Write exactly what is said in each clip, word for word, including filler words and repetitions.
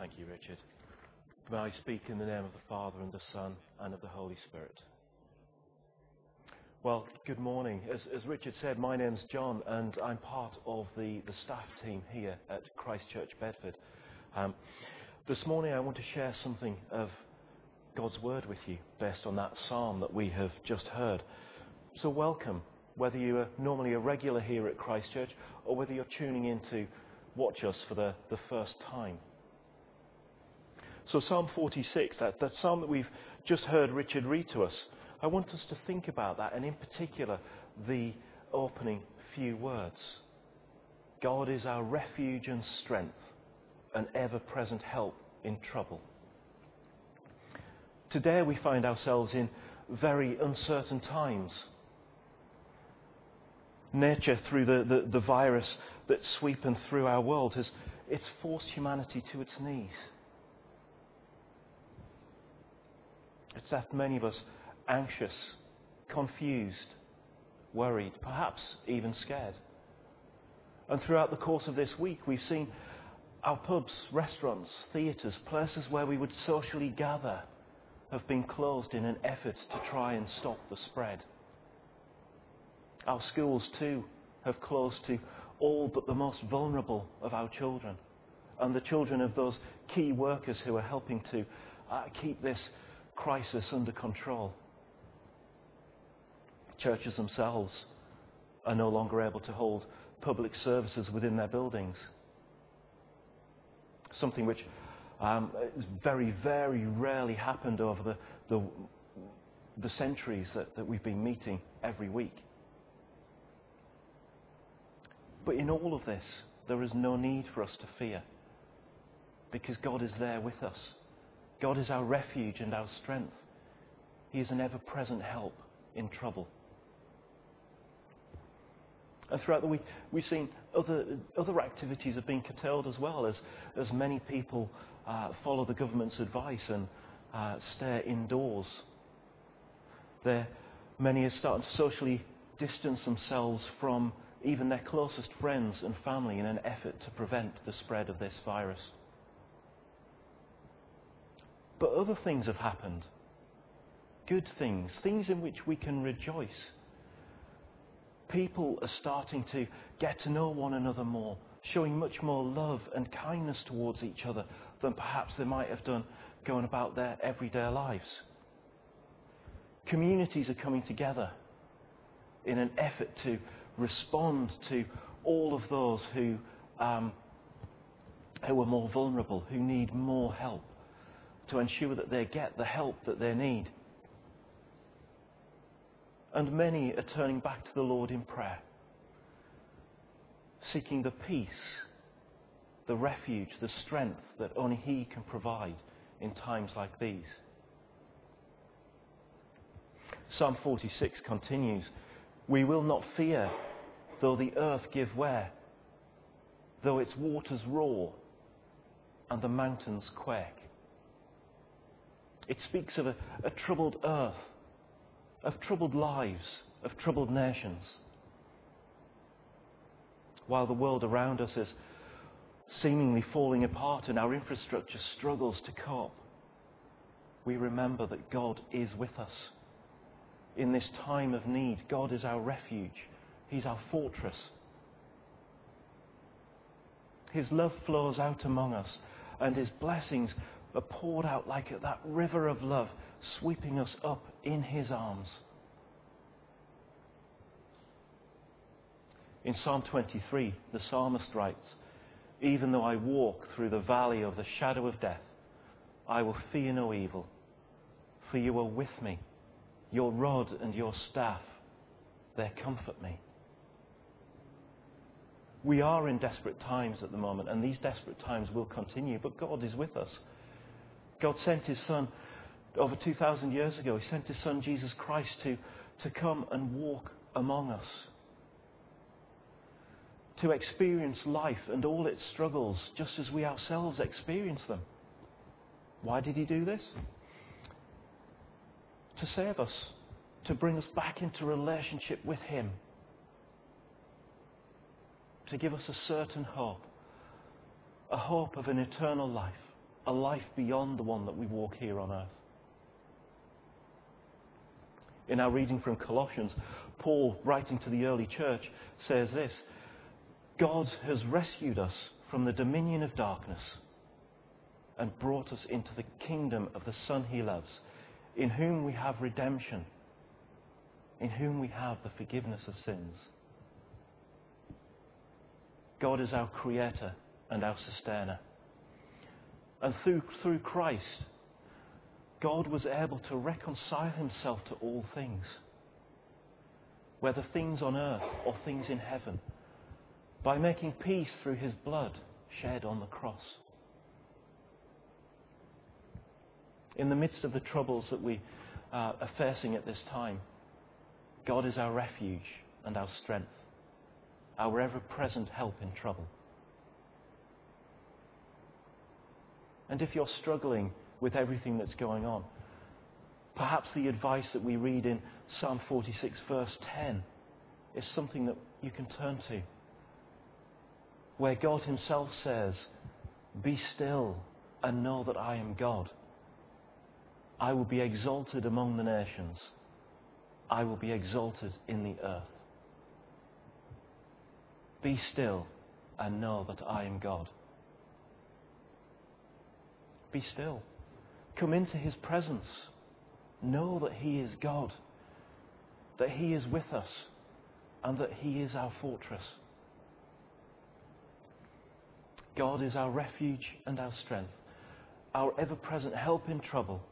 Thank you, Richard. May I speak in the name of the Father and the Son and of the Holy Spirit. Well, good morning. As, as Richard said, my name's John and I'm part of the, the staff team here at Christ Church Bedford. Um, this morning I want to share something of God's Word with you based on that psalm that we have just heard. So welcome, whether you are normally a regular here at Christ Church or whether you're tuning in to watch us for the, the first time. So Psalm forty-six, that, that psalm that we've just heard Richard read to us, I want us to think about that, and in particular the opening few words. God is our refuge and strength, an ever-present help in trouble. Today we find ourselves in very uncertain times. Nature, through the, the, the virus that's sweeping through our world, has it's forced humanity to its knees. It's left many of us anxious, confused, worried, perhaps even scared. And throughout the course of this week, we've seen our pubs, restaurants, theatres, places where we would socially gather have been closed in an effort to try and stop the spread. Our schools too have closed to all but the most vulnerable of our children and the children of those key workers who are helping to uh, keep this crisis under control. Churches themselves are no longer able to hold public services within their buildings. Something which um, has very, very rarely happened over the, the, the centuries that, that we've been meeting every week. But in all of this, there is no need for us to fear, because God is there with us. God is our refuge and our strength. He is an ever-present help in trouble. And throughout the week, we've seen other other activities have been curtailed as well, as, as many people uh, follow the government's advice and uh, stay indoors. There, many are starting to socially distance themselves from even their closest friends and family in an effort to prevent the spread of this virus. But other things have happened. Good things, things in which we can rejoice. People are starting to get to know one another more, showing much more love and kindness towards each other than perhaps they might have done going about their everyday lives. Communities are coming together in an effort to respond to all of those who, um, who are more vulnerable, who need more help, to ensure that they get the help that they need. And many are turning back to the Lord in prayer, seeking the peace, the refuge, the strength that only He can provide in times like these. Psalm forty-six continues, "We will not fear, though the earth give way, though its waters roar and the mountains quake." It speaks of a, a troubled earth, of troubled lives, of troubled nations. While the world around us is seemingly falling apart and our infrastructure struggles to cope, we remember that God is with us. In this time of need, God is our refuge. He's our fortress. His love flows out among us, and His blessings are poured out like that river of love, sweeping us up in His arms. In Psalm twenty-three, the psalmist writes, "Even though I walk through the valley of the shadow of death, I will fear no evil, for you are with me. Your rod and your staff, they comfort me." We are in desperate times at the moment, and these desperate times will continue, but God is with us. God sent His Son over two thousand years ago. He sent His Son, Jesus Christ, to, to come and walk among us, to experience life and all its struggles just as we ourselves experience them. Why did He do this? To save us, to bring us back into relationship with Him, to give us a certain hope, a hope of an eternal life, a life beyond the one that we walk here on earth. In our reading from Colossians, Paul, writing to the early church, says this: God has rescued us from the dominion of darkness and brought us into the kingdom of the Son he loves, in whom we have redemption, in whom we have the forgiveness of sins. God is our creator and our sustainer. And through, through Christ, God was able to reconcile himself to all things, whether things on earth or things in heaven, by making peace through his blood shed on the cross. In the midst of the troubles that we uh, are facing at this time, God is our refuge and our strength, our ever-present help in trouble. And if you're struggling with everything that's going on, perhaps the advice that we read in Psalm forty-six verse ten is something that you can turn to, where God himself says, "Be still and know that I am God. I will be exalted among the nations. I will be exalted in the earth. Be still and know that I am God." Be still. Come into his presence. Know that he is God, that he is with us, and that he is our fortress. God is our refuge and our strength, our ever-present help in trouble.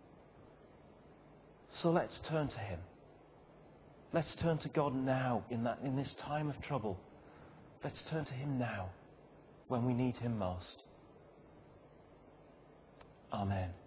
So let's turn to him. Let's turn to God now in that in this time of trouble. Let's turn to him now when we need him most. Amen.